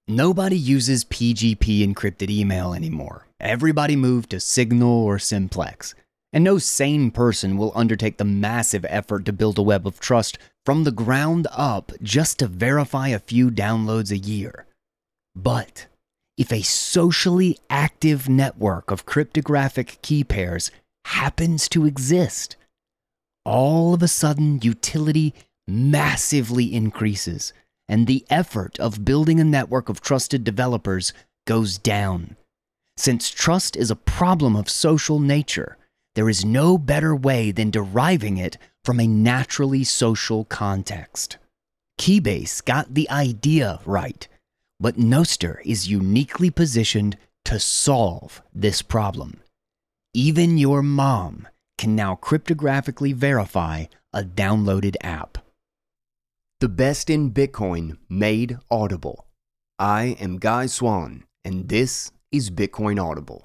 Nobody uses PGP encrypted email anymore. Everybody moved to Signal or Simplex. And no sane person will undertake the massive effort to build a web of trust from the ground up just to verify a few downloads a year. But if a socially active network of cryptographic key pairs happens to exist, all of a sudden utility massively increases, and the effort of building a network of trusted developers goes down. Since trust is a problem of social nature, there is no better way than deriving it from a naturally social context. Keybase got the idea right, but Nostr is uniquely positioned to solve this problem. Even your mom can now cryptographically verify a downloaded app. The best in Bitcoin made audible. I am Guy Swan, and this is Bitcoin Audible.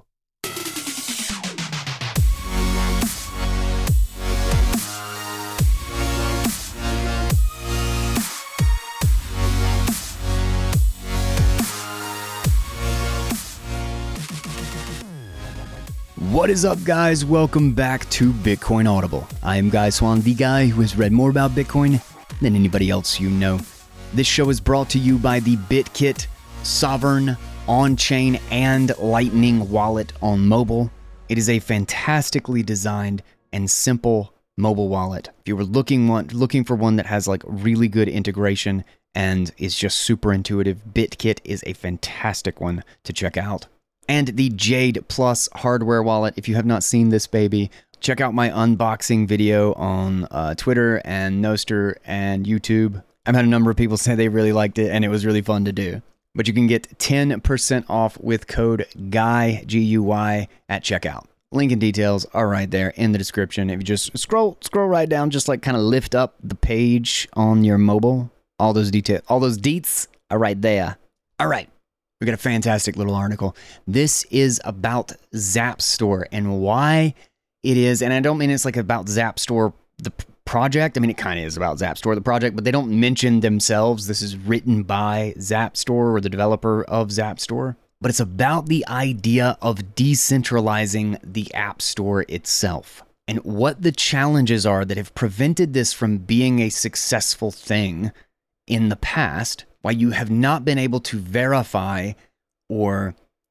What is up, guys? Welcome back to Bitcoin Audible. I am Guy Swan, the guy who has read more about Bitcoin than anybody else you know. This show is brought to you by the BitKit Sovereign on-chain and Lightning wallet on mobile. It is a fantastically designed and simple mobile wallet. If you were looking for one that has like really good integration and is just super intuitive, BitKit is a fantastic one to check out. And the Jade Plus hardware wallet. If you have not seen this baby, check out my unboxing video on Twitter and Nostr and YouTube. I've had a number of people say they really liked it and it was really fun to do. But you can get 10% off with code GUY, G-U-Y, at checkout. Link and details are right there in the description. If you just scroll right down, just like kind of lift up the page on your mobile, all those deets are right there. All right. We got a fantastic little article. This is about Zapstore and why it is, and I don't mean it's like about Zapstore, the project. I mean, it kind of is about Zapstore, the project, but they don't mention themselves. This is written by Zapstore or the developer of Zapstore, but it's about the idea of decentralizing the App Store itself and what the challenges are that have prevented this from being a successful thing in the past, why you have not been able to verify or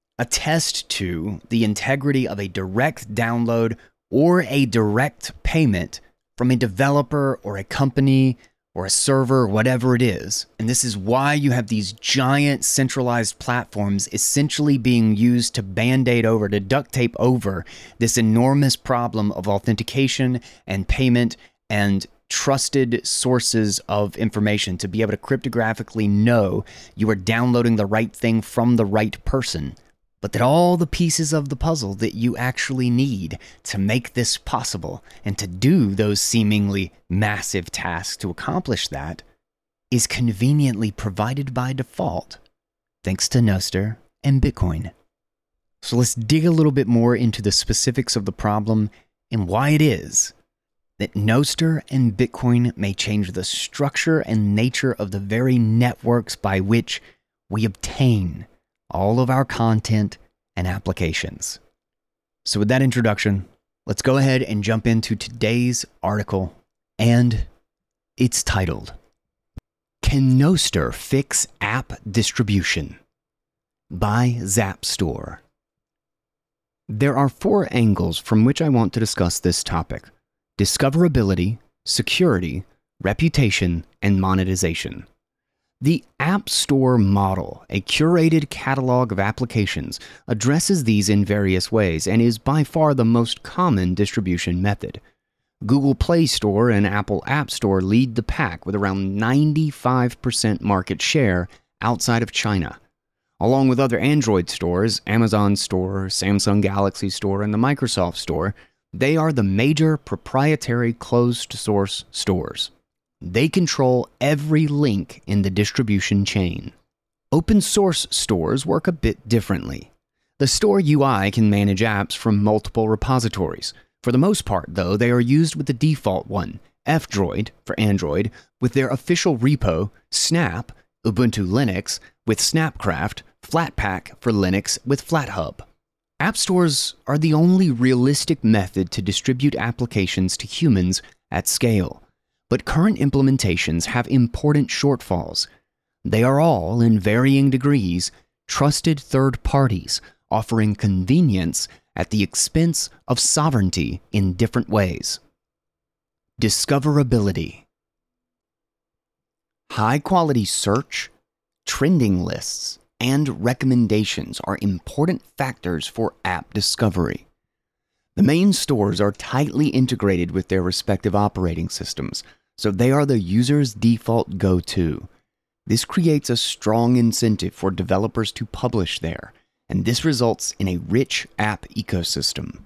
attest to the integrity of a direct download or a direct payment from a developer or a company or a server, whatever it is. And this is why you have these giant centralized platforms essentially being used to band-aid over, to duct tape over this enormous problem of authentication and payment and trusted sources of information to be able to cryptographically know you are downloading the right thing from the right person, but that all the pieces of the puzzle that you actually need to make this possible and to do those seemingly massive tasks to accomplish that is conveniently provided by default, thanks to Nostr and Bitcoin. So let's dig a little bit more into the specifics of the problem and why it is that Nostr and Bitcoin may change the structure and nature of the very networks by which we obtain all of our content and applications. So with that introduction, let's go ahead and jump into today's article, and it's titled, Can Nostr Fix App Distribution? By Zapstore. There are 4 angles from which I want to discuss this topic: discoverability, security, reputation, and monetization. The App Store model, a curated catalog of applications, addresses these in various ways and is by far the most common distribution method. Google Play Store and Apple App Store lead the pack with around 95% market share outside of China. Along with other Android stores, Amazon Store, Samsung Galaxy Store, and the Microsoft Store, they are the major proprietary closed-source stores. They control every link in the distribution chain. Open-source stores work a bit differently. The store UI can manage apps from multiple repositories. For the most part, though, they are used with the default one, F-Droid for Android, with their official repo, Snap, Ubuntu Linux, with Snapcraft, Flatpak for Linux with FlatHub. App stores are the only realistic method to distribute applications to humans at scale, but current implementations have important shortfalls. They are all, in varying degrees, trusted third parties offering convenience at the expense of sovereignty in different ways. Discoverability. High-quality search, trending lists, and recommendations are important factors for app discovery. The main stores are tightly integrated with their respective operating systems, so they are the user's default go-to. This creates a strong incentive for developers to publish there, and this results in a rich app ecosystem.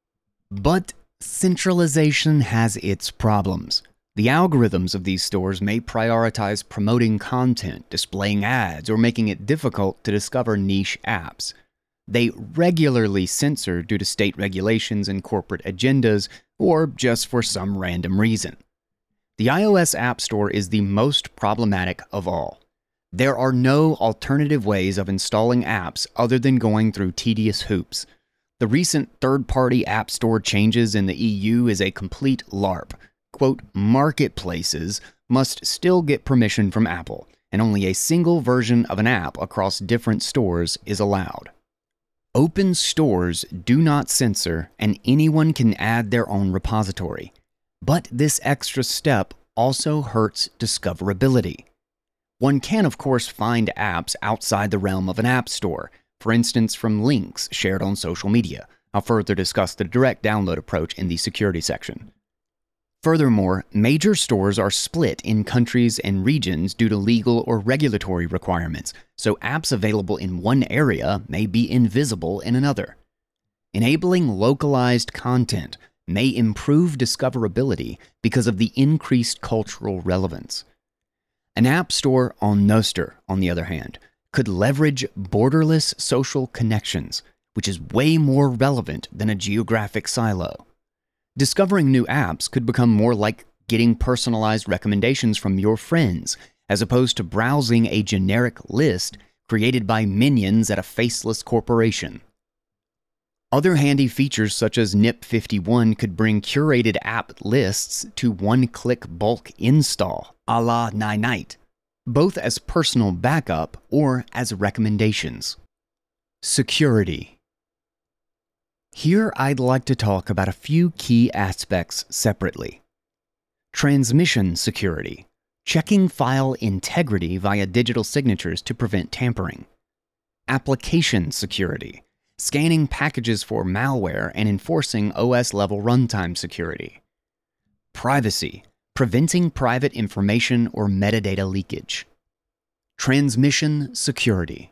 But centralization has its problems. The algorithms of these stores may prioritize promoting content, displaying ads, or making it difficult to discover niche apps. They regularly censor due to state regulations and corporate agendas, or just for some random reason. The iOS App Store is the most problematic of all. There are no alternative ways of installing apps other than going through tedious hoops. The recent third-party App Store changes in the EU is a complete LARP. Quote, marketplaces must still get permission from Apple, and only a single version of an app across different stores is allowed. Open stores do not censor, and anyone can add their own repository. But this extra step also hurts discoverability. One can, of course, find apps outside the realm of an app store, for instance from links shared on social media. I'll further discuss the direct download approach in the security section. Furthermore, major stores are split in countries and regions due to legal or regulatory requirements, so apps available in one area may be invisible in another. Enabling localized content may improve discoverability because of the increased cultural relevance. An app store on Nostr, on the other hand, could leverage borderless social connections, which is way more relevant than a geographic silo. Discovering new apps could become more like getting personalized recommendations from your friends, as opposed to browsing a generic list created by minions at a faceless corporation. Other handy features such as NIP51 could bring curated app lists to one-click bulk install, a la Ninite, both as personal backup or as recommendations. Security. Here I'd like to talk about a few key aspects separately. Transmission security, checking file integrity via digital signatures to prevent tampering. Application security, scanning packages for malware and enforcing OS-level runtime security. Privacy, preventing private information or metadata leakage. Transmission security.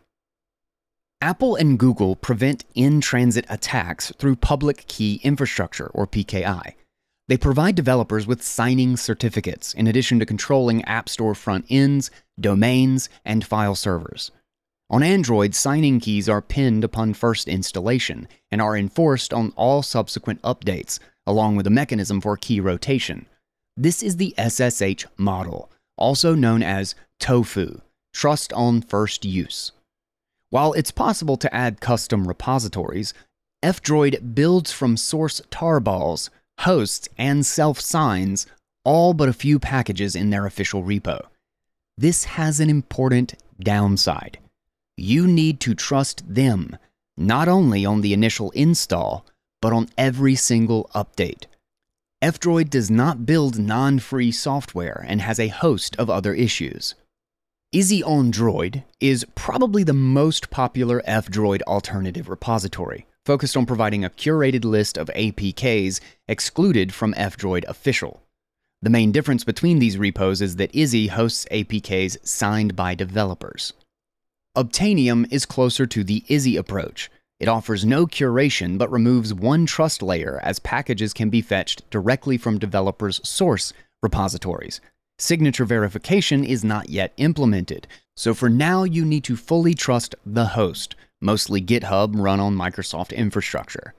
Apple and Google prevent in-transit attacks through public key infrastructure, or PKI. They provide developers with signing certificates, in addition to controlling App Store front ends, domains, and file servers. On Android, signing keys are pinned upon first installation and are enforced on all subsequent updates, along with a mechanism for key rotation. This is the SSH model, also known as TOFU, Trust on First Use. While it's possible to add custom repositories, F-Droid builds from source tarballs, hosts, and self-signs all but a few packages in their official repo. This has an important downside. You need to trust them, not only on the initial install, but on every single update. F-Droid does not build non-free software and has a host of other issues. Izzy on Droid is probably the most popular F-Droid alternative repository, focused on providing a curated list of APKs excluded from F-Droid Official. The main difference between these repos is that Izzy hosts APKs signed by developers. Obtainium is closer to the Izzy approach. It offers no curation but removes one trust layer, as packages can be fetched directly from developers' source repositories. Signature verification is not yet implemented, so for now you need to fully trust the host, mostly GitHub run on Microsoft infrastructure.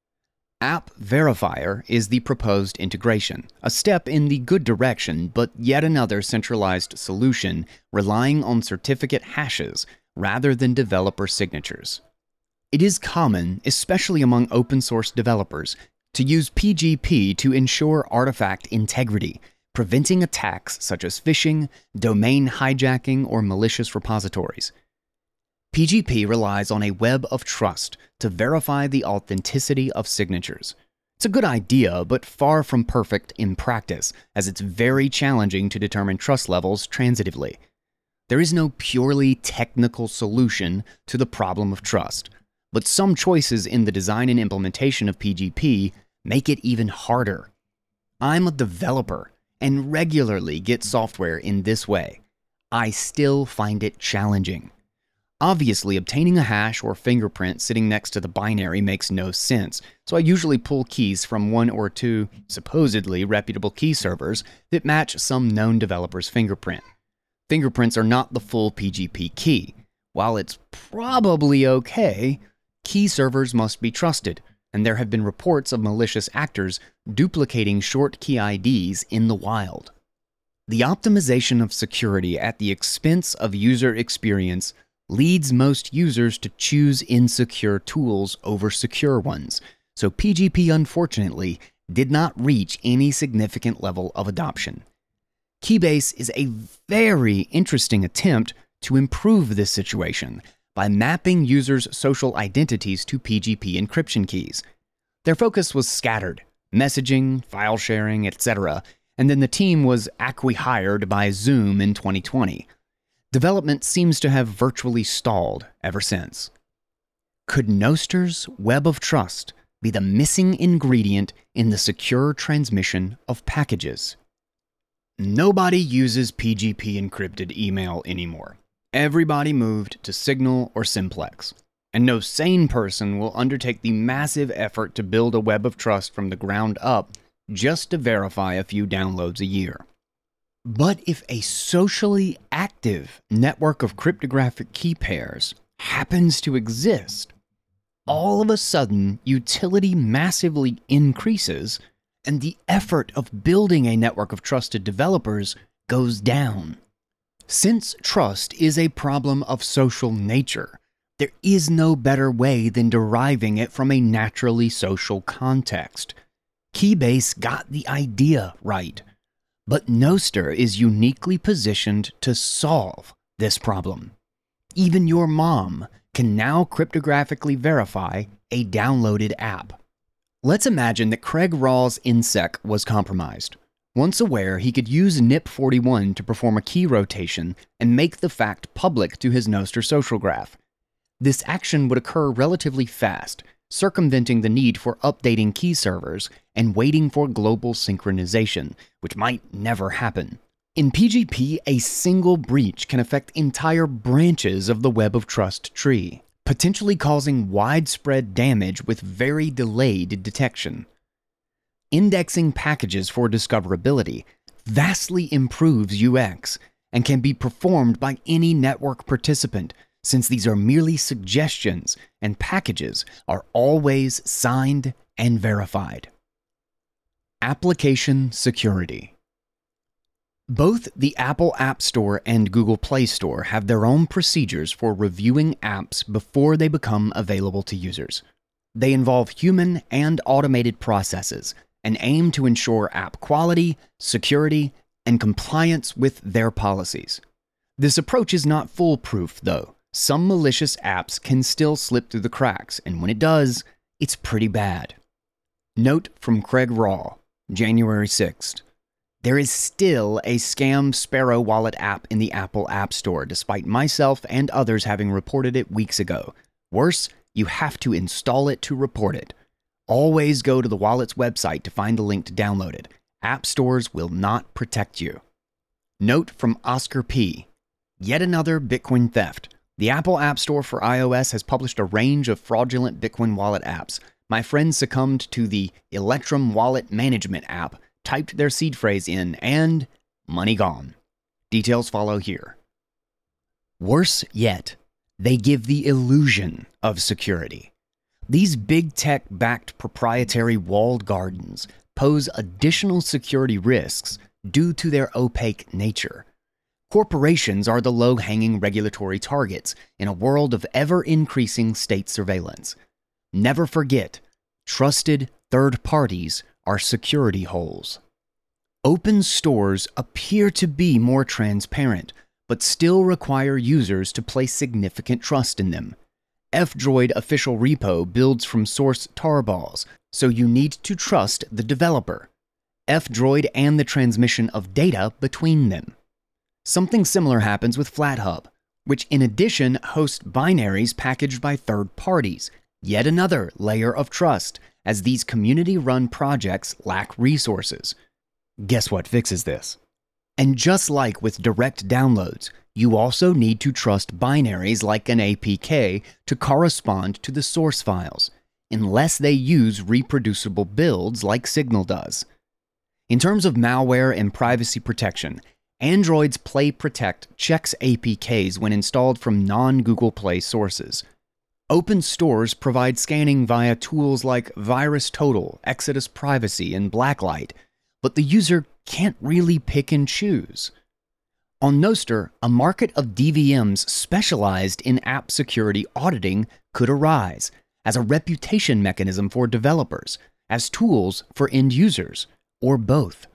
App Verifier is the proposed integration, a step in the good direction, but yet another centralized solution relying on certificate hashes, rather than developer signatures. It is common, especially among open source developers, to use PGP to ensure artifact integrity, preventing attacks such as phishing, domain hijacking, or malicious repositories. PGP relies on a web of trust to verify the authenticity of signatures. It's a good idea, but far from perfect in practice, as it's very challenging to determine trust levels transitively. There is no purely technical solution to the problem of trust, but some choices in the design and implementation of PGP make it even harder. I'm a developer and regularly get software in this way. I still find it challenging. Obviously, obtaining a hash or fingerprint sitting next to the binary makes no sense, so I usually pull keys from one or two supposedly reputable key servers that match some known developer's fingerprint. Fingerprints are not the full PGP key. While it's probably okay, key servers must be trusted, and there have been reports of malicious actors duplicating short key IDs in the wild. The optimization of security at the expense of user experience leads most users to choose insecure tools over secure ones, so PGP unfortunately did not reach any significant level of adoption. Keybase is a very interesting attempt to improve this situation by mapping users' social identities to PGP encryption keys. Their focus was scattered, messaging, file sharing, etc., and then the team was acqui-hired by Zoom in 2020. Development seems to have virtually stalled ever since. Could Nostr's Web of Trust be the missing ingredient in the secure transmission of packages? Nobody uses PGP encrypted email anymore. Everybody moved to Signal or Simplex, and no sane person will undertake the massive effort to build a web of trust from the ground up just to verify a few downloads a year. But if a socially active network of cryptographic key pairs happens to exist, all of a sudden utility massively increases and the effort of building a network of trusted developers goes down. Since trust is a problem of social nature, there is no better way than deriving it from a naturally social context. Keybase got the idea right. But Nostr is uniquely positioned to solve this problem. Even your mom can now cryptographically verify a downloaded app. Let's imagine that Craig Raw's InSec was compromised. Once aware, he could use NIP41 to perform a key rotation and make the fact public to his Nostr social graph. This action would occur relatively fast, circumventing the need for updating key servers and waiting for global synchronization, which might never happen. In PGP, a single breach can affect entire branches of the Web of Trust tree, potentially causing widespread damage with very delayed detection. Indexing packages for discoverability vastly improves UX and can be performed by any network participant, since these are merely suggestions and packages are always signed and verified. Application security. Both the Apple App Store and Google Play Store have their own procedures for reviewing apps before they become available to users. They involve human and automated processes and aim to ensure app quality, security, and compliance with their policies. This approach is not foolproof, though. Some malicious apps can still slip through the cracks, and when it does, it's pretty bad. Note from Craig Raw, January 6th. There is still a scam Sparrow Wallet app in the Apple App Store, despite myself and others having reported it weeks ago. Worse, you have to install it to report it. Always go to the wallet's website to find the link to download it. App stores will not protect you. Note from Oscar P. Yet another Bitcoin theft. The Apple App Store for iOS has published a range of fraudulent Bitcoin wallet apps. My friends succumbed to the Electrum Wallet Management app, typed their seed phrase in, and money gone. Details follow here. Worse yet, they give the illusion of security. These big tech-backed proprietary walled gardens pose additional security risks due to their opaque nature. Corporations are the low-hanging regulatory targets in a world of ever-increasing state surveillance. Never forget, trusted third parties are security holes. Open stores appear to be more transparent, but still require users to place significant trust in them. F-Droid official repo builds from source tarballs, so you need to trust the developer, F-Droid, and the transmission of data between them. Something similar happens with FlatHub, which in addition hosts binaries packaged by third parties, yet another layer of trust, as these community-run projects lack resources. Guess what fixes this? And just like with direct downloads, you also need to trust binaries like an APK to correspond to the source files, unless they use reproducible builds like Signal does. In terms of malware and privacy protection, Android's Play Protect checks APKs when installed from non-Google Play sources. Open stores provide scanning via tools like VirusTotal, Exodus Privacy, and Blacklight, but the user can't really pick and choose. On Nostr, a market of DVMs specialized in app security auditing could arise as a reputation mechanism for developers, as tools for end users, or both.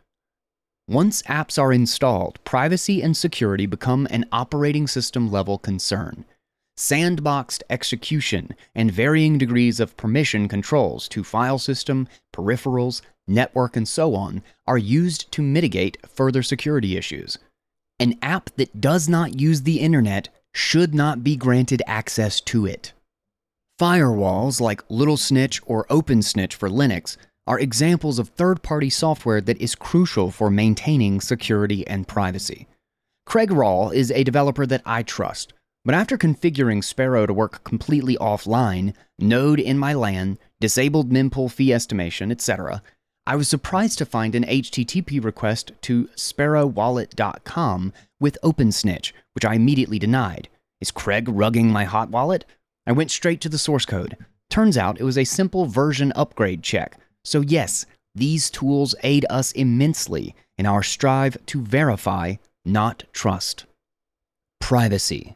Once apps are installed, privacy and security become an operating system level concern. Sandboxed execution and varying degrees of permission controls to file system, peripherals, network, and so on are used to mitigate further security issues. An app that does not use the internet should not be granted access to it. Firewalls like Little Snitch or OpenSnitch for Linux are examples of third-party software that is crucial for maintaining security and privacy. Craig Rawl is a developer that I trust, but after configuring Sparrow to work completely offline, Node in my LAN, disabled mempool fee estimation, etc., I was surprised to find an HTTP request to sparrowwallet.com with OpenSnitch, which I immediately denied. Is Craig rugging my hot wallet? I went straight to the source code. Turns out it was a simple version upgrade check. So yes, these tools aid us immensely in our strive to verify, not trust. Privacy.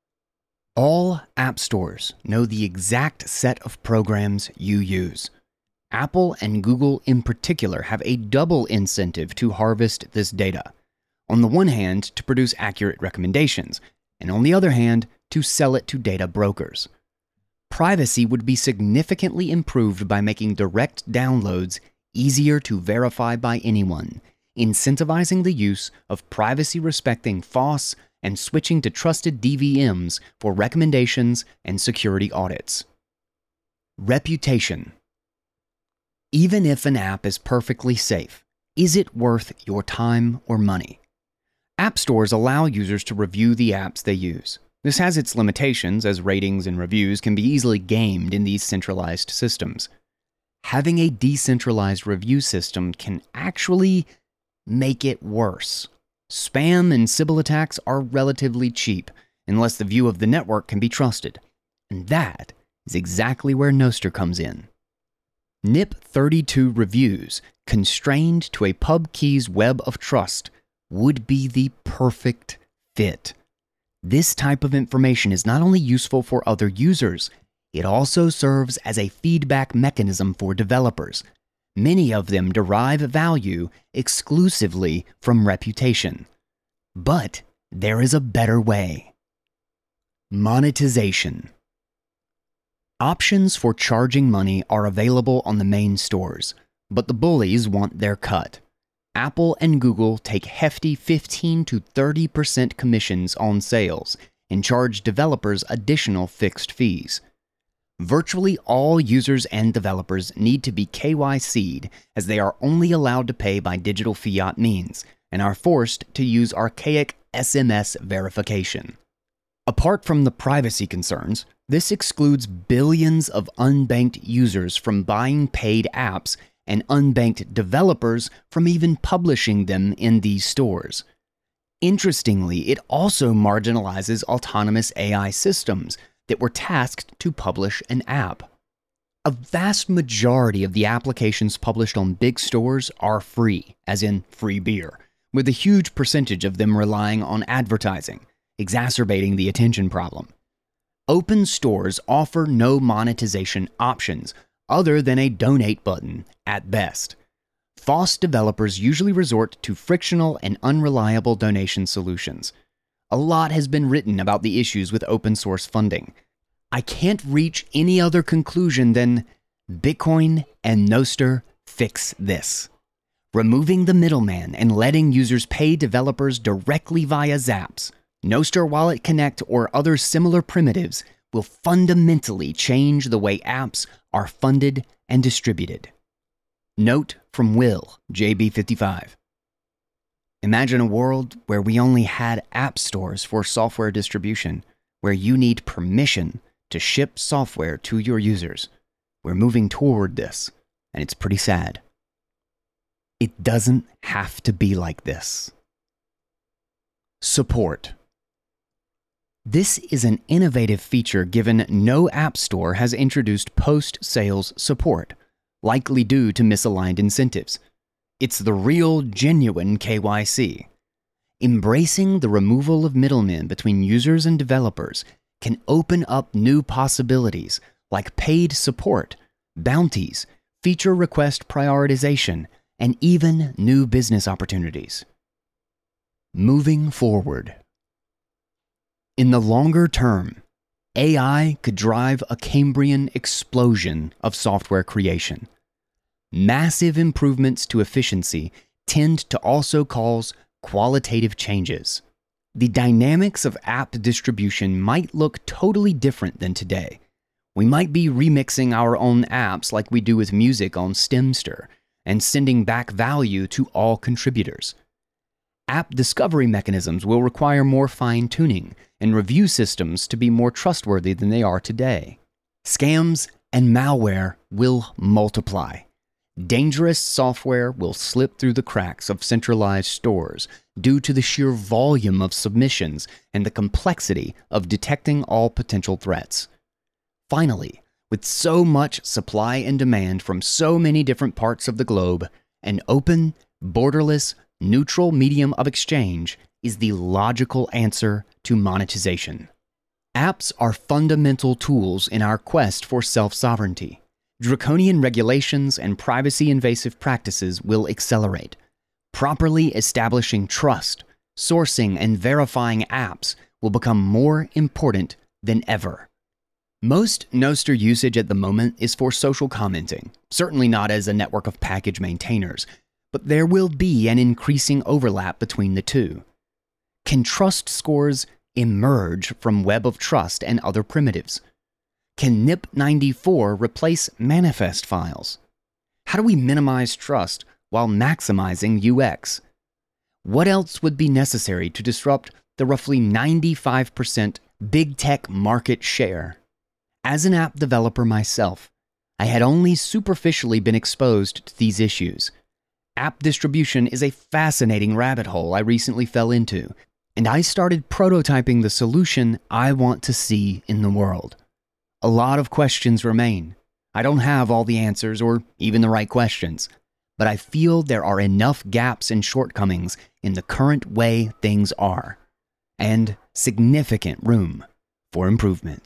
All app stores know the exact set of programs you use. Apple and Google in particular have a double incentive to harvest this data. On the one hand, to produce accurate recommendations, and on the other hand, to sell it to data brokers. Privacy would be significantly improved by making direct downloads easier to verify by anyone, incentivizing the use of privacy-respecting FOSS and switching to trusted DVMs for recommendations and security audits. Reputation. Even if an app is perfectly safe, is it worth your time or money? App stores allow users to review the apps they use. This has its limitations, as ratings and reviews can be easily gamed in these centralized systems. Having a decentralized review system can actually make it worse. Spam and Sybil attacks are relatively cheap, unless the view of the network can be trusted. And that is exactly where Nostr comes in. NIP32 reviews, constrained to a PubKey's web of trust, would be the perfect fit. This type of information is not only useful for other users, it also serves as a feedback mechanism for developers. Many of them derive value exclusively from reputation. But there is a better way. Monetization. Options for charging money are available on the main stores, but the bullies want their cut. Apple and Google take hefty 15 to 30% commissions on sales and charge developers additional fixed fees. Virtually all users and developers need to be KYC'd, as they are only allowed to pay by digital fiat means and are forced to use archaic SMS verification. Apart from the privacy concerns, this excludes billions of unbanked users from buying paid apps and unbanked developers from even publishing them in these stores. Interestingly, it also marginalizes autonomous AI systems that were tasked to publish an app. A vast majority of the applications published on big stores are free, as in free beer, with a huge percentage of them relying on advertising, exacerbating the attention problem. Open stores offer no monetization options other than a donate button at best. FOSS developers usually resort to frictional and unreliable donation solutions. A lot has been written about the issues with open source funding. I can't reach any other conclusion than Bitcoin and Nostr fix this. Removing the middleman and letting users pay developers directly via Zaps, Nostr Wallet Connect, or other similar primitives will fundamentally change the way apps are funded and distributed. Note from Will, JB55. Imagine a world where we only had app stores for software distribution, where you need permission to ship software to your users. We're moving toward this, and it's pretty sad. It doesn't have to be like this. Support. This is an innovative feature given no app store has introduced post-sales support, likely due to misaligned incentives. It's the real, genuine KYC. Embracing the removal of middlemen between users and developers can open up new possibilities like paid support, bounties, feature request prioritization, and even new business opportunities. Moving forward. In the longer term, AI could drive a Cambrian explosion of software creation. Massive improvements to efficiency tend to also cause qualitative changes. The dynamics of app distribution might look totally different than today. We might be remixing our own apps like we do with music on Stemster and sending back value to all contributors. App discovery mechanisms will require more fine-tuning and review systems to be more trustworthy than they are today. Scams and malware will multiply. Dangerous software will slip through the cracks of centralized stores due to the sheer volume of submissions and the complexity of detecting all potential threats. Finally, with so much supply and demand from so many different parts of the globe, an open, borderless, neutral medium of exchange is the logical answer to monetization. Apps are fundamental tools in our quest for self-sovereignty. Draconian regulations and privacy-invasive practices will accelerate. Properly establishing trust, sourcing, and verifying apps will become more important than ever. Most Nostr usage at the moment is for social commenting, certainly not as a network of package maintainers, but there will be an increasing overlap between the two. Can trust scores emerge from Web of Trust and other primitives? Can NIP94 replace manifest files? How do we minimize trust while maximizing UX? What else would be necessary to disrupt the roughly 95% big tech market share? As an app developer myself, I had only superficially been exposed to these issues. App distribution is a fascinating rabbit hole I recently fell into, and I started prototyping the solution I want to see in the world. A lot of questions remain. I don't have all the answers or even the right questions, but I feel there are enough gaps and shortcomings in the current way things are, and significant room for improvement.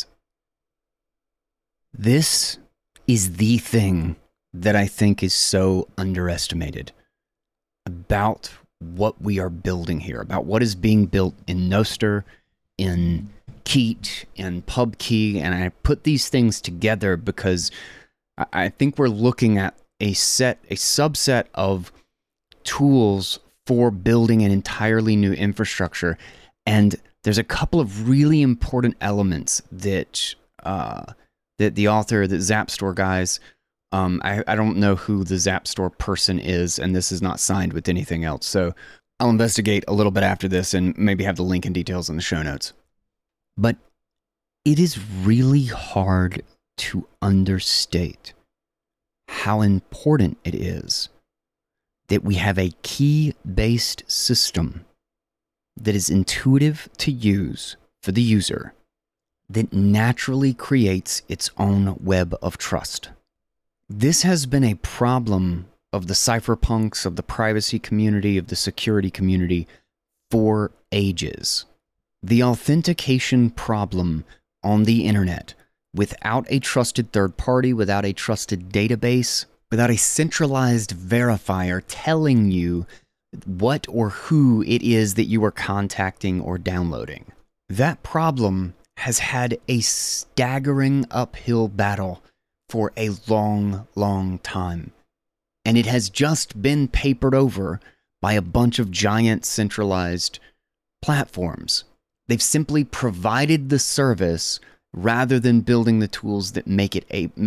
This is the thing that I think is so underestimated about what we are building here, about what is being built in Nostr, in Keet, and PubKey, and I put these things together because I think we're looking at a subset of tools for building an entirely new infrastructure, and there's a couple of really important elements that the author, the Zapstore guys, I don't know who the Zapstore person is, and this is not signed with anything else, so I'll investigate a little bit after this and maybe have the link and details in the show notes. But it is really hard to understate how important it is that we have a key-based system that is intuitive to use for the user, that naturally creates its own web of trust. This has been a problem of the cypherpunks, of the privacy community, of the security community for ages. The authentication problem on the internet, without a trusted third party, without a trusted database, without a centralized verifier telling you what or who it is that you are contacting or downloading. That problem has had a staggering uphill battle for a long, long time. And it has just been papered over by a bunch of giant centralized platforms. They've simply provided the service rather than building the tools that make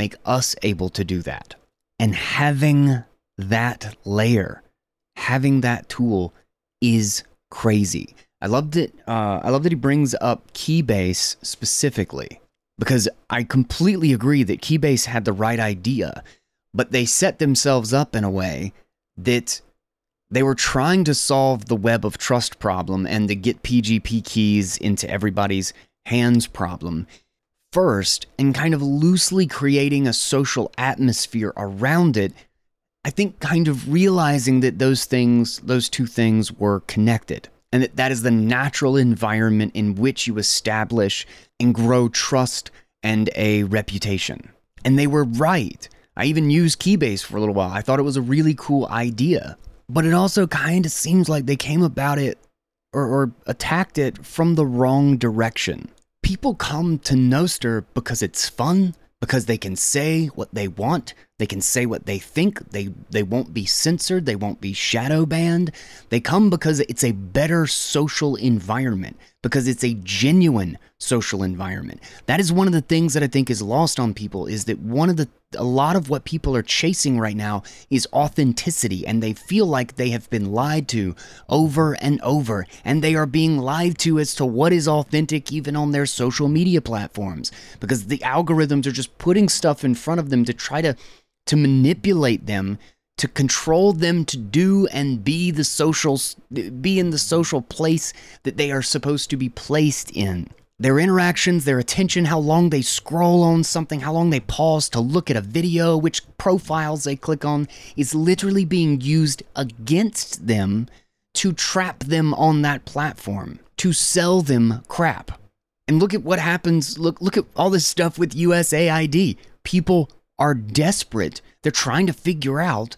us able to do that. And having that layer, having that tool is crazy. I love that he brings up Keybase specifically, because I completely agree that Keybase had the right idea, but they set themselves up in a way that they were trying to solve the web of trust problem and the get PGP keys into everybody's hands problem first, and kind of loosely creating a social atmosphere around it. I think kind of realizing that those two things were connected, and that is the natural environment in which you establish and grow trust and a reputation. And they were right. I even used Keybase for a little while. I thought it was a really cool idea. But it also kind of seems like they came about it or attacked it from the wrong direction. People come to Nostr because it's fun, because they can say what they want, they can say what they think, they won't be censored, they won't be shadow banned. They come because it's a better social environment, because it's a genuine social environment. That is one of the things that I think is lost on people, is that a lot of what people are chasing right now is authenticity, and they feel like they have been lied to over and over, and they are being lied to as to what is authentic even on their social media platforms, because the algorithms are just putting stuff in front of them to try to manipulate them, to control them to do and be in the social place that they are supposed to be placed in. Their interactions, their attention, how long they scroll on something, how long they pause to look at a video, which profiles they click on, is literally being used against them to trap them on that platform, to sell them crap. And look at what happens. Look at all this stuff with USAID. People are desperate. They're trying to figure out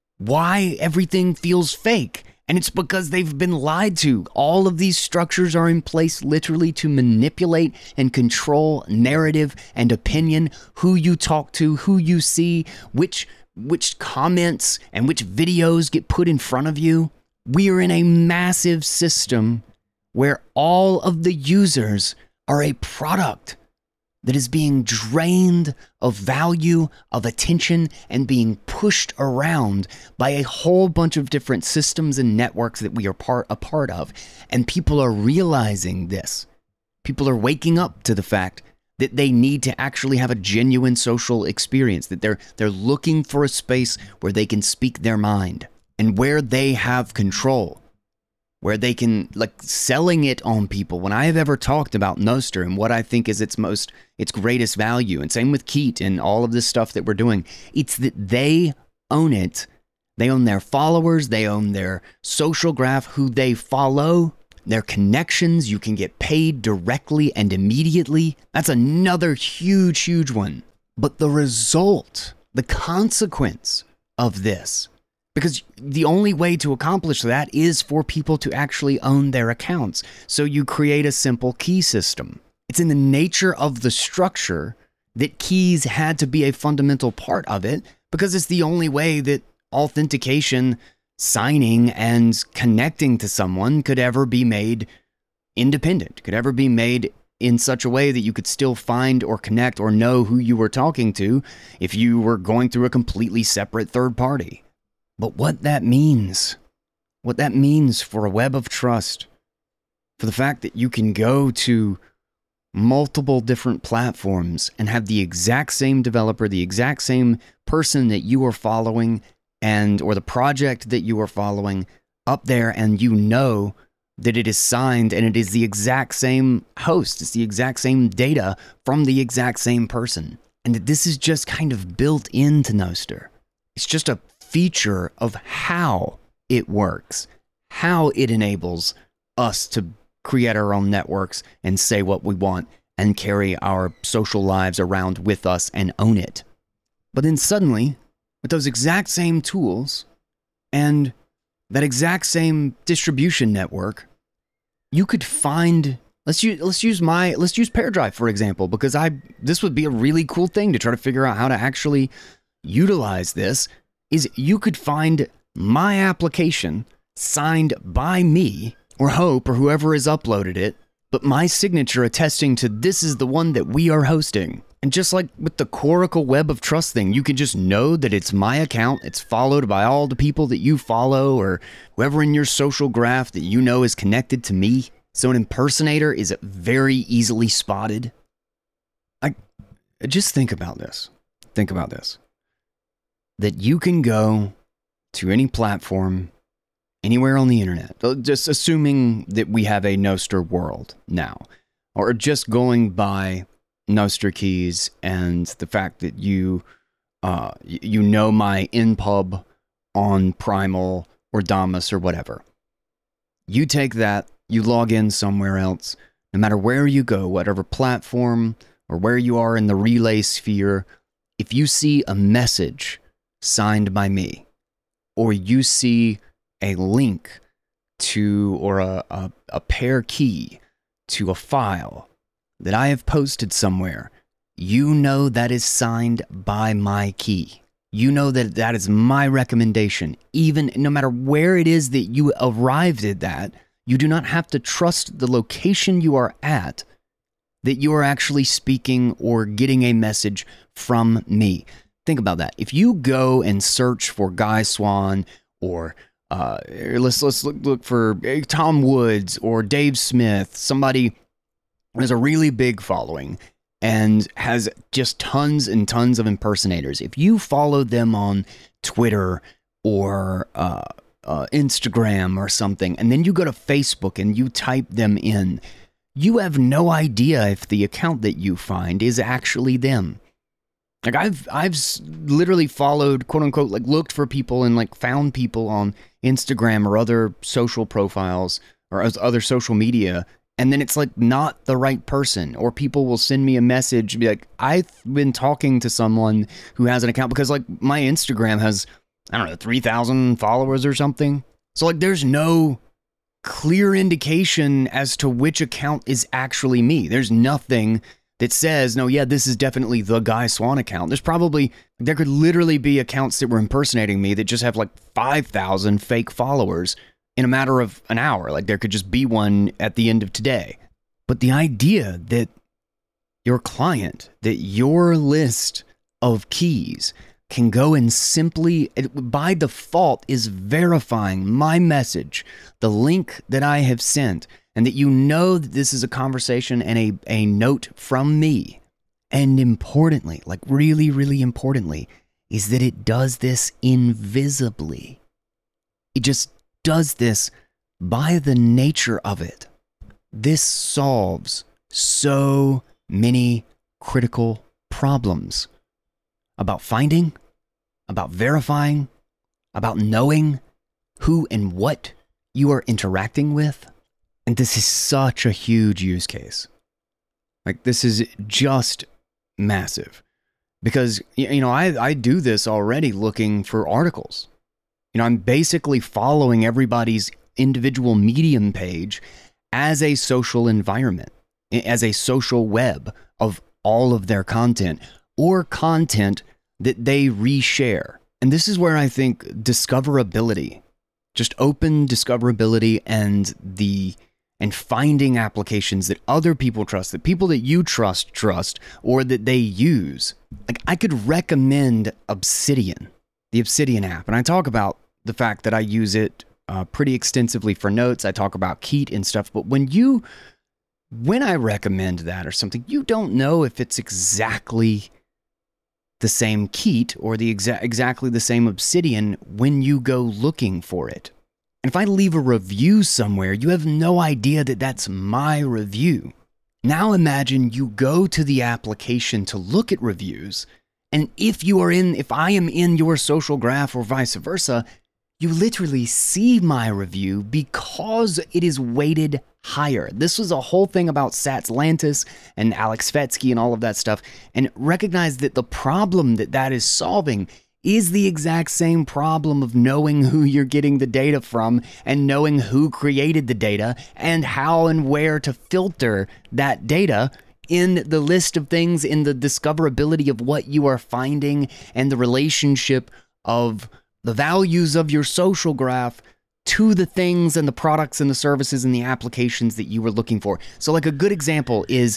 why everything feels fake. And it's because they've been lied to. All of these structures are in place literally to manipulate and control narrative and opinion, who you talk to, who you see, which comments and which videos get put in front of you. We are in a massive system where all of the users are a product that is being drained of value, of attention, and being pushed around by a whole bunch of different systems and networks that we are a part of. And people are realizing this. People are waking up to the fact that they need to actually have a genuine social experience, that they're looking for a space where they can speak their mind and where they have control, where they can, selling it on people. When I have ever talked about Nostr and what I think is its greatest value, and same with Keat and all of this stuff that we're doing, it's that they own it. They own their followers. They own their social graph, who they follow, their connections. You can get paid directly and immediately. That's another huge, huge one. But the result, the consequence of this, because the only way to accomplish that is for people to actually own their accounts. So you create a simple key system. It's in the nature of the structure that keys had to be a fundamental part of it, because it's the only way that authentication, signing, and connecting to someone could ever be made independent, could ever be made in such a way that you could still find or connect or know who you were talking to if you were going through a completely separate third party. But what that means for a web of trust, for the fact that you can go to multiple different platforms and have the exact same developer, the exact same person that you are following or the project that you are following up there, and you know that it is signed and it is the exact same host, it's the exact same data from the exact same person. And that this is just kind of built into Nostr. It's just a feature of how it works, how it enables us to create our own networks and say what we want and carry our social lives around with us and own it. But then suddenly, with those exact same tools and that exact same distribution network, you could find, let's use PearDrive for example, because this would be a really cool thing to try to figure out how to actually utilize this. Is you could find my application signed by me or Hope or whoever has uploaded it, but my signature attesting to this is the one that we are hosting. And just like with the Coracle Web of Trust thing, you can just know that it's my account. It's followed by all the people that you follow or whoever in your social graph that you know is connected to me. So an impersonator is very easily spotted. Just think about this. Think about this. That you can go to any platform, anywhere on the internet, just assuming that we have a Nostr world now, or just going by Nostr keys and the fact that you know my inpub on Primal or Damus or whatever. You take that, you log in somewhere else, no matter where you go, whatever platform or where you are in the relay sphere, if you see a message signed by me, or you see a link to or a pair key to a file that I have posted somewhere, you know that is signed by my key. You know that that is my recommendation. Even no matter where it is that you arrived at that, you do not have to trust the location you are at that you are actually speaking or getting a message from me. Think about that. If you go and search for Guy Swan or let's look for Tom Woods or Dave Smith, somebody has a really big following and has just tons and tons of impersonators. If you follow them on Twitter or Instagram or something, and then you go to Facebook and you type them in, you have no idea if the account that you find is actually them. Like I've literally followed, quote unquote, like looked for people and like found people on Instagram or other social profiles or other social media, and then it's like not the right person, or people will send me a message, be like, I've been talking to someone who has an account, because like my Instagram has, I don't know, 3,000 followers or something. So like there's no clear indication as to which account is actually me. There's nothing that says, no, yeah, this is definitely the Guy Swan account. There could literally be accounts that were impersonating me that just have like 5,000 fake followers in a matter of an hour. Like there could just be one at the end of today. But the idea that your client, that your list of keys can go and simply, by default, is verifying my message, the link that I have sent, and that you know that this is a conversation and a note from me. And importantly, like really, really importantly, is that it does this invisibly. It just does this by the nature of it. This solves so many critical problems about finding, about verifying, about knowing who and what you are interacting with. And this is such a huge use case. Like this is just massive, because, you know, I do this already looking for articles. You know, I'm basically following everybody's individual Medium page as a social environment, as a social web of all of their content or content that they reshare. And this is where I think discoverability, just open discoverability and finding applications that other people trust, that people that you trust, or that they use. Like I could recommend Obsidian, the Obsidian app. And I talk about the fact that I use it pretty extensively for notes. I talk about Keat and stuff. But when I recommend that or something, you don't know if it's exactly the same Keat or the exactly the same Obsidian when you go looking for it. And if I leave a review somewhere, you have no idea that that's my review. Now imagine you go to the application to look at reviews, And if I am in your social graph or vice versa, you literally see my review because it is weighted higher. This was a whole thing about Satlantis and Alex Svetsky and all of that stuff. And recognize that the problem that is solving is the exact same problem of knowing who you're getting the data from and knowing who created the data and how and where to filter that data in the list of things, in the discoverability of what you are finding and the relationship of the values of your social graph to the things and the products and the services and the applications that you were looking for. So like a good example is,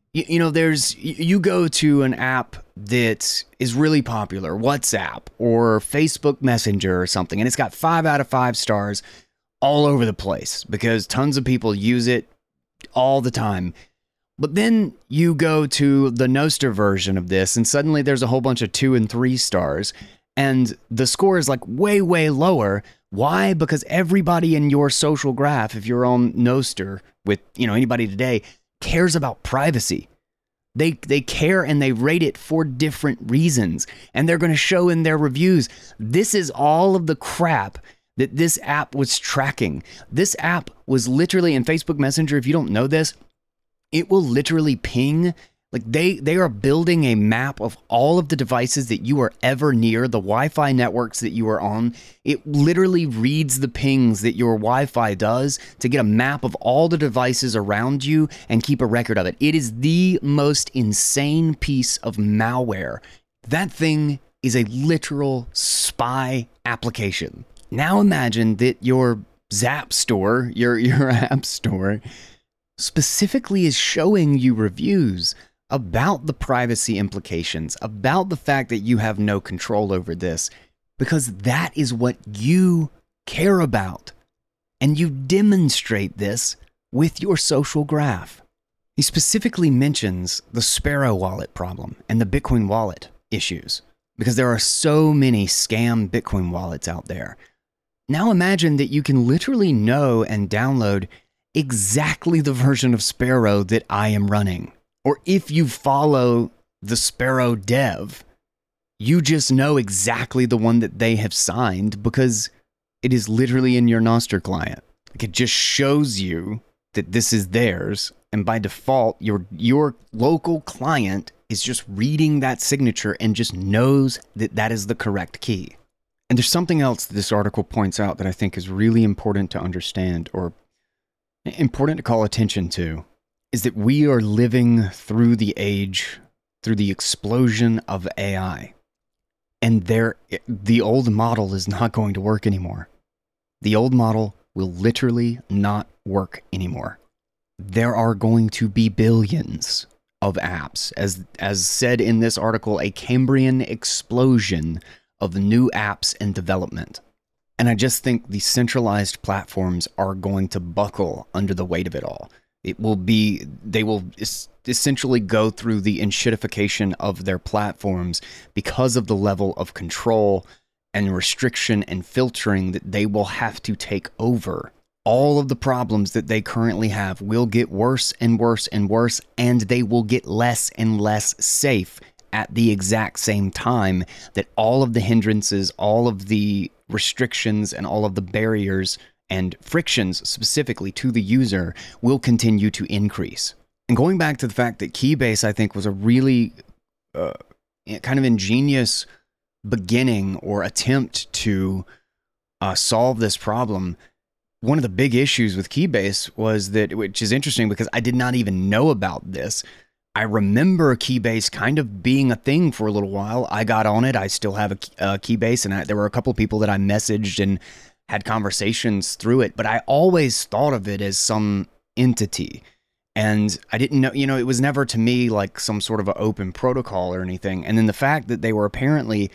you go to an app that is really popular, WhatsApp or Facebook Messenger or something, and it's got 5 out of 5 stars all over the place because tons of people use it all the time. But then you go to the Nostr version of this, and suddenly there's a whole bunch of 2 and 3 stars, and the score is like way, way lower. Why? Because everybody in your social graph, if you're on Nostr with anybody today, cares about privacy. They care and they rate it for different reasons, and they're going to show in their reviews. This is all of the crap that this app was tracking. This app was literally in Facebook Messenger. If you don't know this, it will literally ping. Like they are building a map of all of the devices that you are ever near, the Wi-Fi networks that you are on. It literally reads the pings that your Wi-Fi does to get a map of all the devices around you and keep a record of it. It is the most insane piece of malware. That thing is a literal spy application. Now imagine that your Zap store, your app store, specifically is showing you reviews about the privacy implications, about the fact that you have no control over this, because that is what you care about. And you demonstrate this with your social graph. He specifically mentions the Sparrow wallet problem and the Bitcoin wallet issues, because there are so many scam Bitcoin wallets out there. Now imagine that you can literally know and download exactly the version of Sparrow that I am running. Or if you follow the Sparrow dev, you just know exactly the one that they have signed because it is literally in your Nostr client. Like it just shows you that this is theirs, and by default, your local client is just reading that signature and just knows that that is the correct key. And there's something else that this article points out that I think is really important to understand, or important to call attention to, is that we are living through the explosion of AI. And the old model is not going to work anymore. The old model will literally not work anymore. There are going to be billions of apps. As said in this article, a Cambrian explosion of new apps and development. And I just think the centralized platforms are going to buckle under the weight of it all. They will essentially go through the enshittification of their platforms because of the level of control and restriction and filtering that they will have to take over. All of the problems that they currently have will get worse and worse and worse, and they will get less and less safe at the exact same time that all of the hindrances, all of the restrictions, and all of the barriers and frictions specifically to the user will continue to increase. And going back to the fact that Keybase, I think, was a really kind of ingenious beginning or attempt to solve this problem. One of the big issues with Keybase was that, which is interesting because I did not even know about this. I remember Keybase kind of being a thing for a little while. I got on it. I still have a Keybase, and there were a couple of people that I messaged and had conversations through it, but I always thought of it as some entity. And I didn't know, it was never to me like some sort of an open protocol or anything. And then the fact that they were apparently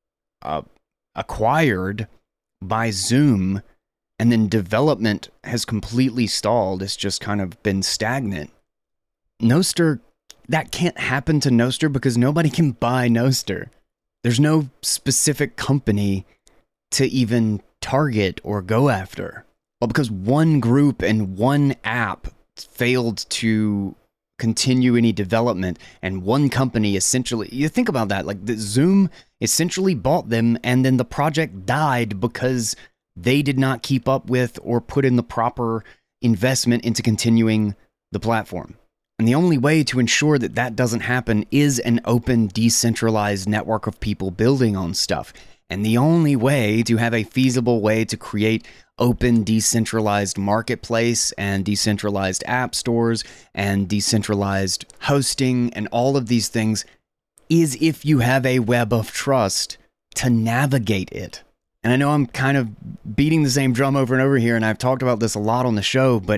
acquired by Zoom, and then development has completely stalled. It's just kind of been stagnant. Nostr, that can't happen to Nostr because nobody can buy Nostr. There's no specific company to even target or go after. Well, because one group and one app failed to continue any development, and one company essentially, you think about that, like the Zoom essentially bought them, and then the project died because they did not keep up with or put in the proper investment into continuing the platform. And the only way to ensure that that doesn't happen is an open, decentralized network of people building on stuff. And the only way to have a feasible way to create open, decentralized marketplace and decentralized app stores and decentralized hosting and all of these things is if you have a web of trust to navigate it. And I know I'm kind of beating the same drum over and over here, and I've talked about this a lot on the show, but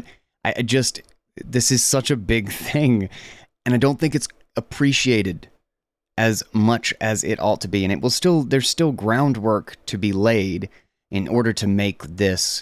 this is such a big thing, and I don't think it's appreciated as much as it ought to be. And there's still groundwork to be laid in order to make this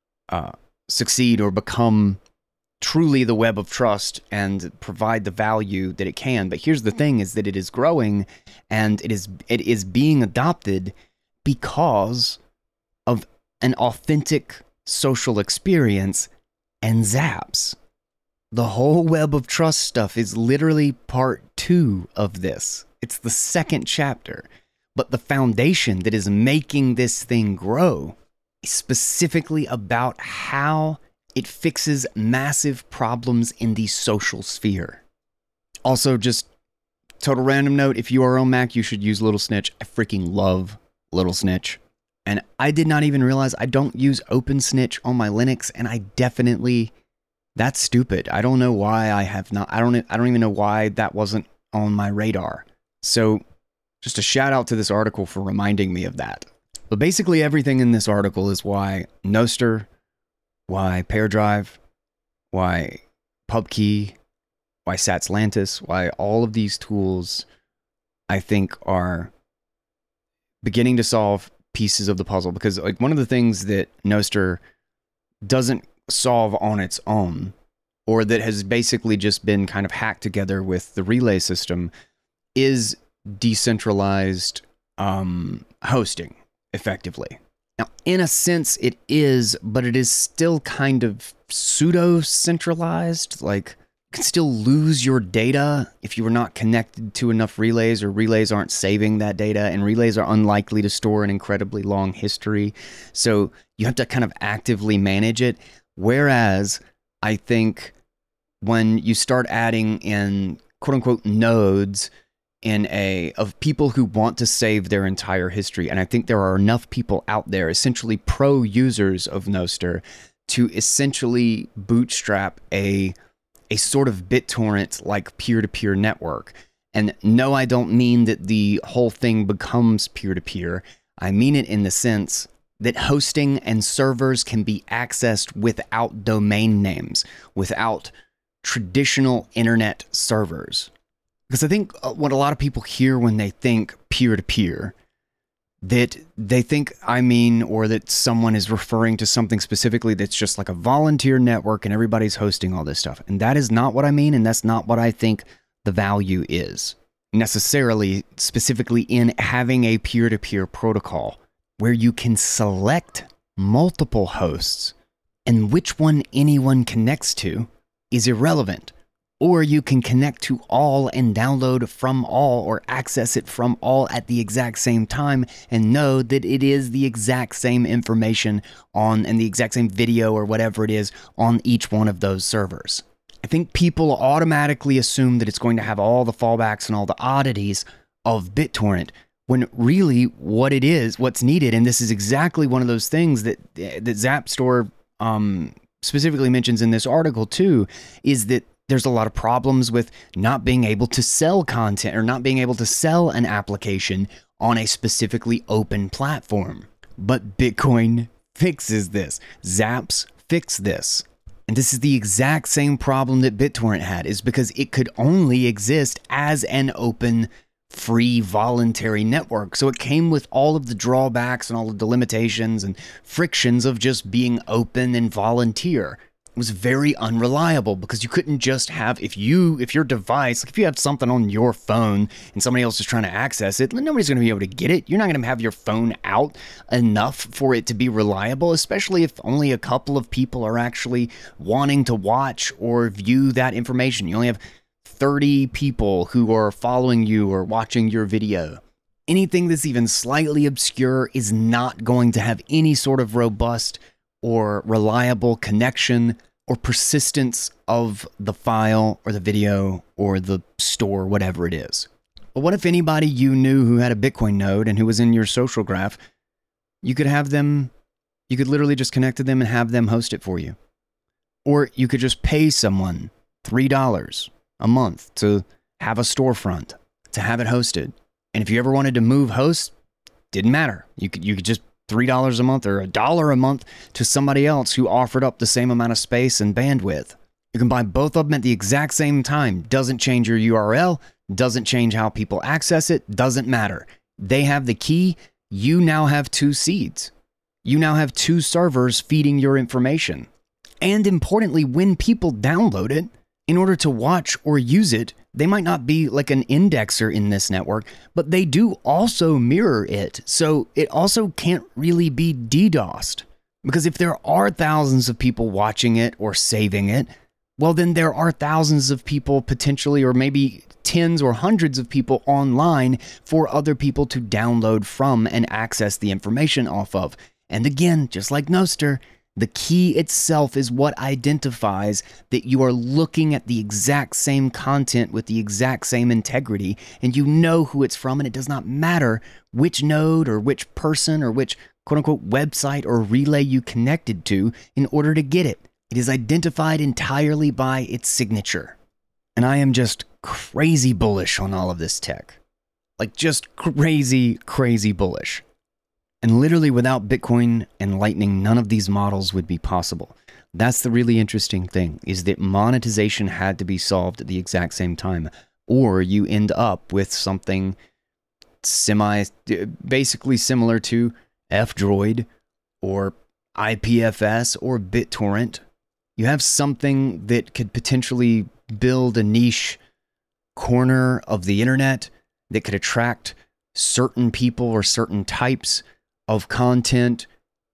succeed or become truly the web of trust and provide the value that it can. But here's the thing, is that it is growing, and it is being adopted because of an authentic social experience and Zaps. The whole web of trust stuff is literally part 2 of this. It's the second chapter. But the foundation that is making this thing grow is specifically about how it fixes massive problems in the social sphere. Also, just total random note, if you are on Mac, you should use Little Snitch. I freaking love Little Snitch. And I did not even realize I don't use OpenSnitch on my Linux, and I definitely, that's stupid. I don't know why I have not, I don't even know why that wasn't on my radar. So just a shout out to this article for reminding me of that. But basically everything in this article is why Nostr, why PearDrive, why PubKey, why Satslantis, why all of these tools I think are beginning to solve pieces of the puzzle. Because like one of the things that Nostr doesn't solve on its own, or that has basically just been kind of hacked together with the relay system, is decentralized hosting, effectively. Now, in a sense, it is, but it is still kind of pseudo-centralized. Like, you can still lose your data if you are not connected to enough relays, or relays aren't saving that data, and relays are unlikely to store an incredibly long history. So you have to kind of actively manage it. Whereas I think when you start adding in quote-unquote nodes of people who want to save their entire history, and I think there are enough people out there, essentially pro users of Nostr, to essentially bootstrap a sort of BitTorrent like peer-to-peer network. And no, I don't mean that the whole thing becomes peer-to-peer. I mean it in the sense that hosting and servers can be accessed without domain names, without traditional internet servers. Because I think what a lot of people hear when they think peer-to-peer, that they think or that someone is referring to something specifically that's just like a volunteer network and everybody's hosting all this stuff. And that is not what I mean, and that's not what I think the value is necessarily, specifically in having a peer-to-peer protocol where you can select multiple hosts, and which one anyone connects to is irrelevant. Or you can connect to all and download from all, or access it from all at the exact same time, and know that it is the exact same information on, and the exact same video or whatever it is on each one of those servers. I think people automatically assume that it's going to have all the fallbacks and all the oddities of BitTorrent, when really what's needed, and this is exactly one of those things that Zapstore specifically mentions in this article too, is that there's a lot of problems with not being able to sell content, or not being able to sell an application on a specifically open platform. But Bitcoin fixes this. Zaps fix this. And this is the exact same problem that BitTorrent had, is because it could only exist as an open, free, voluntary network. So it came with all of the drawbacks and all of the limitations and frictions of just being open and volunteer. It was very unreliable, because you couldn't just have, if your device, like if you have something on your phone and somebody else is trying to access it, nobody's going to be able to get it. You're not going to have your phone out enough for it to be reliable, especially if only a couple of people are actually wanting to watch or view that information. You only have 30 people who are following you or watching your video. Anything that's even slightly obscure is not going to have any sort of robust or reliable connection or persistence of the file or the video or the store, whatever it is. But what if anybody you knew who had a Bitcoin node and who was in your social graph, you could literally just connect to them and have them host it for you. Or you could just pay someone $3 a month to have a storefront, to have it hosted. And if you ever wanted to move hosts, didn't matter. You could just $3 a month or $1 a month to somebody else who offered up the same amount of space and bandwidth. You can buy both of them at the exact same time. Doesn't change your URL, doesn't change how people access it, doesn't matter. They have the key. You now have 2 seeds. You now have 2 servers feeding your information. And importantly, when people download it, in order to watch or use it, they might not be like an indexer in this network, but they do also mirror it. So it also can't really be DDoSed. Because if there are thousands of people watching it or saving it, well, then there are thousands of people potentially, or maybe tens or hundreds of people online for other people to download from and access the information off of. And again, just like Nostr, the key itself is what identifies that you are looking at the exact same content with the exact same integrity, and you know who it's from, and it does not matter which node or which person or which quote-unquote website or relay you connected to in order to get it. It is identified entirely by its signature. And I am just crazy bullish on all of this tech. Like just crazy, crazy bullish. And literally without Bitcoin and Lightning, none of these models would be possible. That's the really interesting thing, is that monetization had to be solved at the exact same time. Or you end up with something basically similar to F-Droid or IPFS or BitTorrent. You have something that could potentially build a niche corner of the internet that could attract certain people or certain types of content,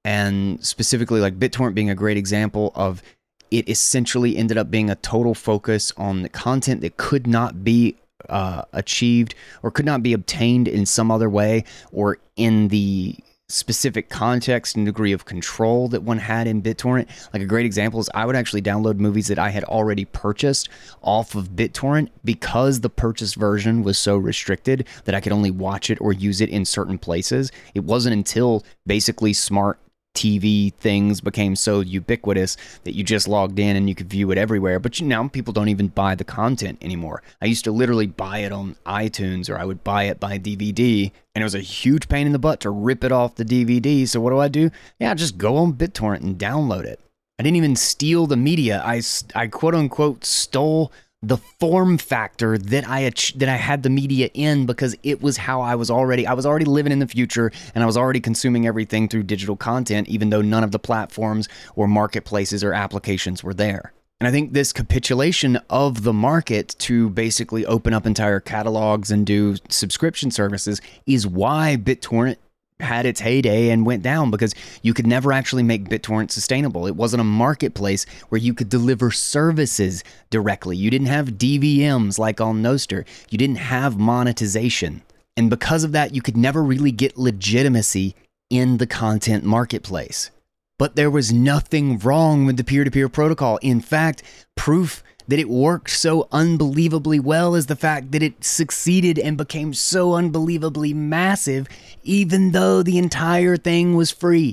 and specifically like BitTorrent being a great example of it essentially ended up being a total focus on the content that could not be achieved or could not be obtained in some other way or in the specific context and degree of control that one had in BitTorrent. Like a great example is I would actually download movies that I had already purchased off of BitTorrent because the purchased version was so restricted that I could only watch it or use it in certain places. It wasn't until basically smart TV things became so ubiquitous that you just logged in and you could view it everywhere. But now people don't even buy the content anymore. I used to literally buy it on iTunes, or I would buy it by DVD, and it was a huge pain in the butt to rip it off the DVD. So what do? Yeah, just go on BitTorrent and download it. I didn't even steal the media. I quote unquote stole the form factor that I had the media in, because it was how I was already living in the future, and I was already consuming everything through digital content, even though none of the platforms or marketplaces or applications were there. And I think this capitulation of the market to basically open up entire catalogs and do subscription services is why BitTorrent had its heyday and went down, because you could never actually make BitTorrent sustainable. It wasn't a marketplace where you could deliver services directly. You didn't have DVMs like on Nostr. You didn't have monetization. And because of that, you could never really get legitimacy in the content marketplace. But there was nothing wrong with the peer-to-peer protocol. In fact, proof that it worked so unbelievably well is the fact that it succeeded and became so unbelievably massive, even though the entire thing was free.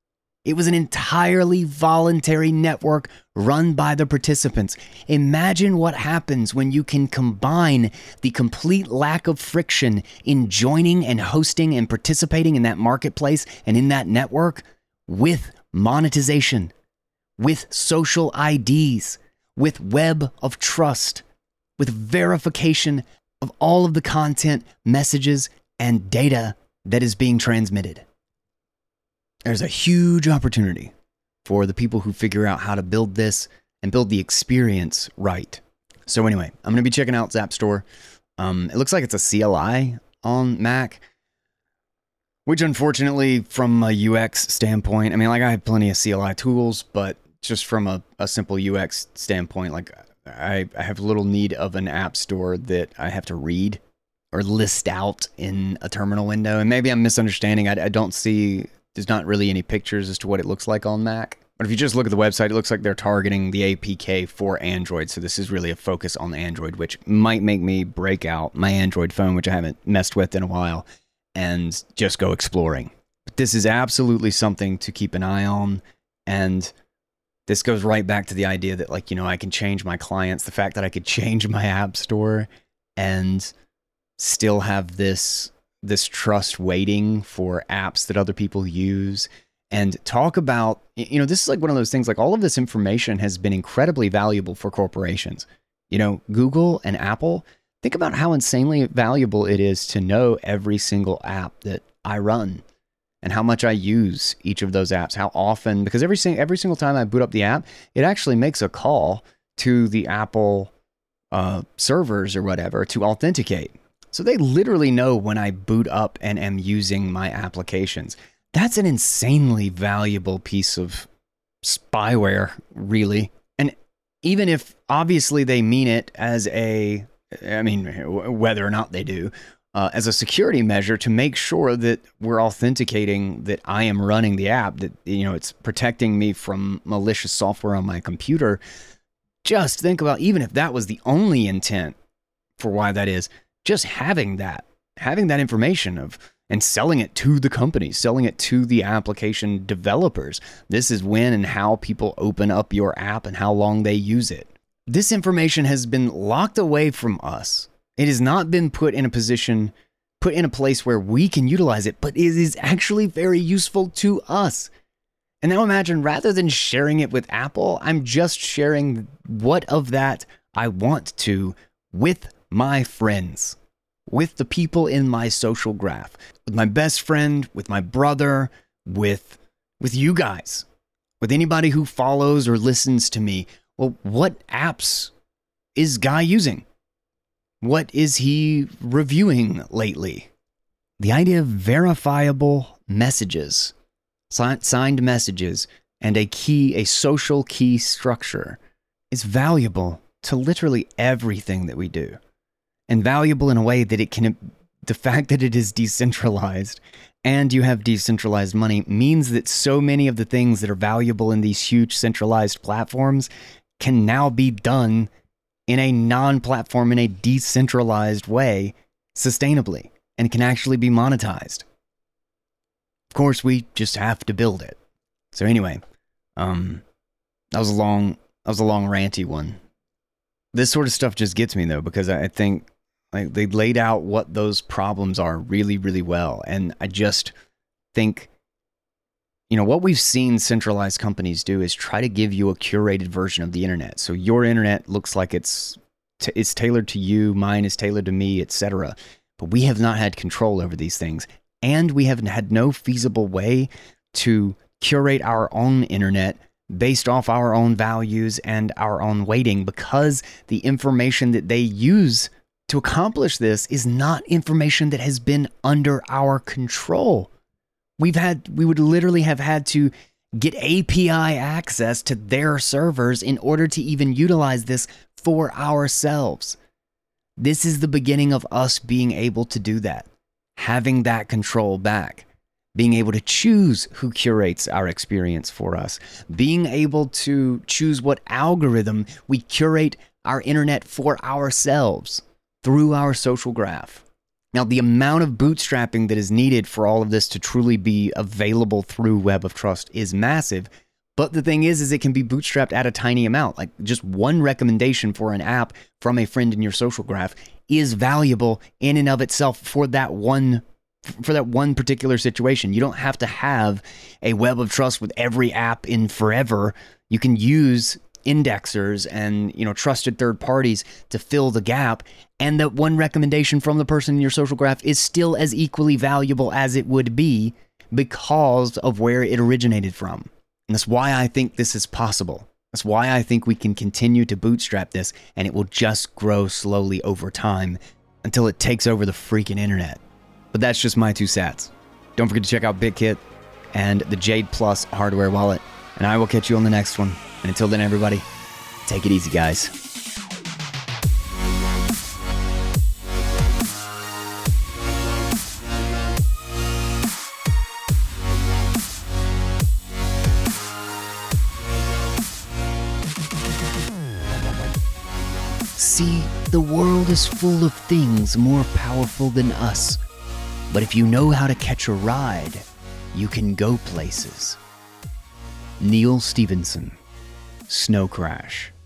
It was an entirely voluntary network run by the participants. Imagine what happens when you can combine the complete lack of friction in joining and hosting and participating in that marketplace and in that network with monetization, with social IDs, with web of trust, with verification of all of the content, messages, and data that is being transmitted. There's a huge opportunity for the people who figure out how to build this and build the experience right. So anyway, I'm going to be checking out Zapstore. It looks like it's a CLI on Mac, which unfortunately from a UX standpoint, I mean, like I have plenty of CLI tools, but just from a simple UX standpoint, like I have little need of an app store that I have to read or list out in a terminal window. And maybe I'm misunderstanding. I don't see, there's not really any pictures as to what it looks like on Mac. But if you just look at the website, it looks like they're targeting the APK for Android. So this is really a focus on Android, which might make me break out my Android phone, which I haven't messed with in a while, and just go exploring. But this is absolutely something to keep an eye on. And this goes right back to the idea that, like, you know, I can change my clients. The fact that I could change my app store and still have this trust waiting for apps that other people use. And talk about, you know, this is like one of those things, like all of this information has been incredibly valuable for corporations. You know, Google and Apple, think about how insanely valuable it is to know every single app that I run and how much I use each of those apps, how often, because every single time I boot up the app, it actually makes a call to the Apple servers or whatever to authenticate. So they literally know when I boot up and am using my applications. That's an insanely valuable piece of spyware, really. And even if obviously they mean it as whether or not they do, as a security measure to make sure that we're authenticating that I am running the app, that, you know, it's protecting me from malicious software on my computer. Just think about, even if that was the only intent for why that is, just having that information and selling it to the company, selling it to the application developers. This is when and how people open up your app and how long they use it. This information has been locked away from us. It has not been put in a place where we can utilize it, but it is actually very useful to us. And now imagine, rather than sharing it with Apple, I'm just sharing what of that I want to with my friends, with the people in my social graph, with my best friend, with my brother, with you guys, with anybody who follows or listens to me. Well, what apps is Guy using? What is he reviewing lately? The idea of verifiable messages, signed messages, and a social key structure is valuable to literally everything that we do. And valuable in a way that the fact that it is decentralized and you have decentralized money means that so many of the things that are valuable in these huge centralized platforms can now be done in a non-platform, in a decentralized way, sustainably, and can actually be monetized. Of course, we just have to build it. So anyway, that was a long ranty one. This sort of stuff just gets me, though, because I think, like, they laid out what those problems are really, really well. And I just think, you know, what we've seen centralized companies do is try to give you a curated version of the internet. So your internet looks like it's tailored to you, mine is tailored to me, etc. But we have not had control over these things. And we have had no feasible way to curate our own internet based off our own values and our own weighting, because the information that they use to accomplish this is not information that has been under our control. We would literally have had to get API access to their servers in order to even utilize this for ourselves. This is the beginning of us being able to do that, having that control back, being able to choose who curates our experience for us, being able to choose what algorithm we curate our internet for ourselves through our social graph. Now, the amount of bootstrapping that is needed for all of this to truly be available through Web of Trust is massive. But the thing is it can be bootstrapped at a tiny amount. Like, just one recommendation for an app from a friend in your social graph is valuable in and of itself for that one particular situation. You don't have to have a Web of Trust with every app in forever. You can use indexers and, you know, trusted third parties to fill the gap, and that one recommendation from the person in your social graph is still as equally valuable as it would be because of where it originated from. And that's why I think this is possible. That's why I think we can continue to bootstrap this, and it will just grow slowly over time until it takes over the freaking internet. But that's just my 2 cents. Don't forget to check out BitKit and the Jade Plus hardware wallet, and I will catch you on the next one. And until then, everybody, take it easy, guys. See, the world is full of things more powerful than us. But if you know how to catch a ride, you can go places. Neil Stephenson, Snow Crash.